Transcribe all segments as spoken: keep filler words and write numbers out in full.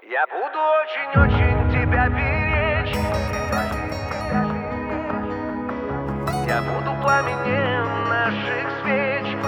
Я буду очень-очень тебя беречь. Я буду пламенем наших свеч.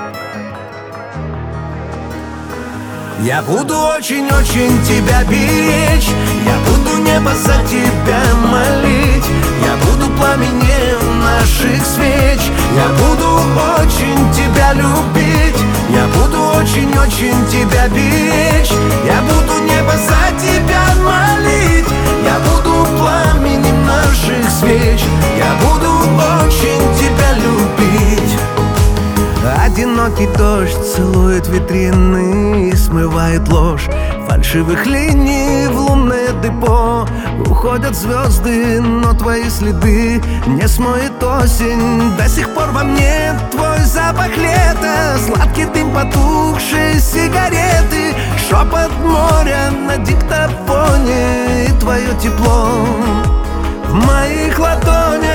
Я буду очень-очень тебя беречь. Я буду небо за тебя молить. Я буду пламенем наших свеч. Я буду очень тебя любить. Я буду очень-очень тебя беречь. Я буду небо за тебя молить. Я буду пламенем наших свеч. Я буду очень тебя любить. Одинокий дождь целует витрины и смывает ложь фальшивых линий в лунное депо. Уходят звезды, но твои следы не смоет осень. До сих пор во мне твой запах лета, сладкий дым потухшей сигареты, шепот моря на диктофоне и твое тепло в моих ладонях.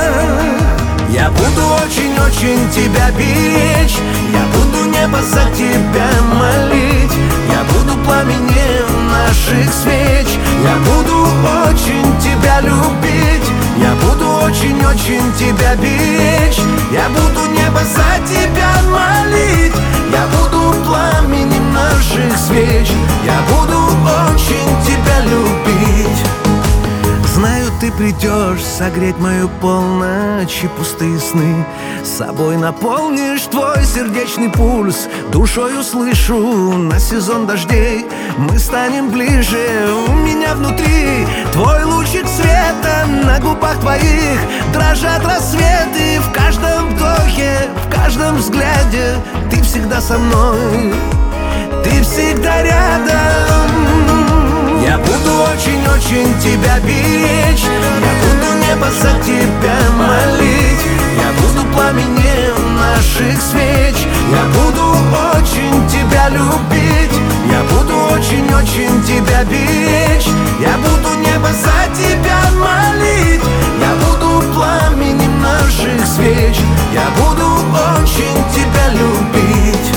Я буду очень-очень тебя беречь. Я буду небо за тебя молить. Я буду пламенем наших свеч. Я буду очень тебя любить. Я буду очень-очень тебя беречь. Я буду небо за тебя молить. Я буду пламенем наших свеч. Я буду очень тебя любить. Знаю, ты придешь согреть мою полночь и пустые сны. С собой наполнишь твой сердечный пульс. Душой услышу на сезон дождей. Мы станем ближе, у меня внутри твой лучик света. На губах твоих дрожат рассветы. В каждом вдохе, в каждом взгляде ты всегда со мной, ты всегда рядом. Я буду очень-очень тебя беречь. Я буду небо за тебя молить. Я буду пламенем наших свеч. Я буду очень тебя любить. Я буду очень-очень тебя беречь. Я буду небо за тебя молить. Я буду пламенем наших свеч. Я буду очень тебя любить.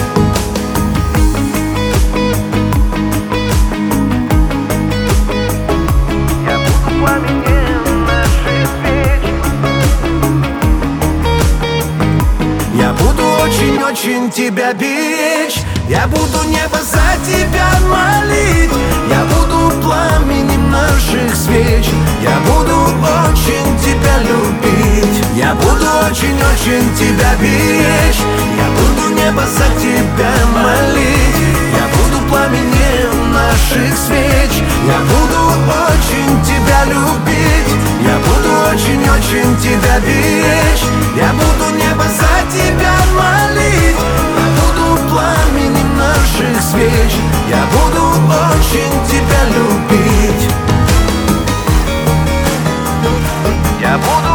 Я буду очень-очень тебя беречь. Я буду небо за тебя молить. Я буду пламенем наших свеч. Я буду очень тебя любить. Я буду очень-очень тебя беречь. Я буду небо за тебя молить. Я буду пламенем наших свеч. Я буду очень тебя любить. Я буду очень-очень тебя беречь. Я буду небо за тебя молить. Я буду пламенем наших свеч. Я буду очень тебя любить. Я буду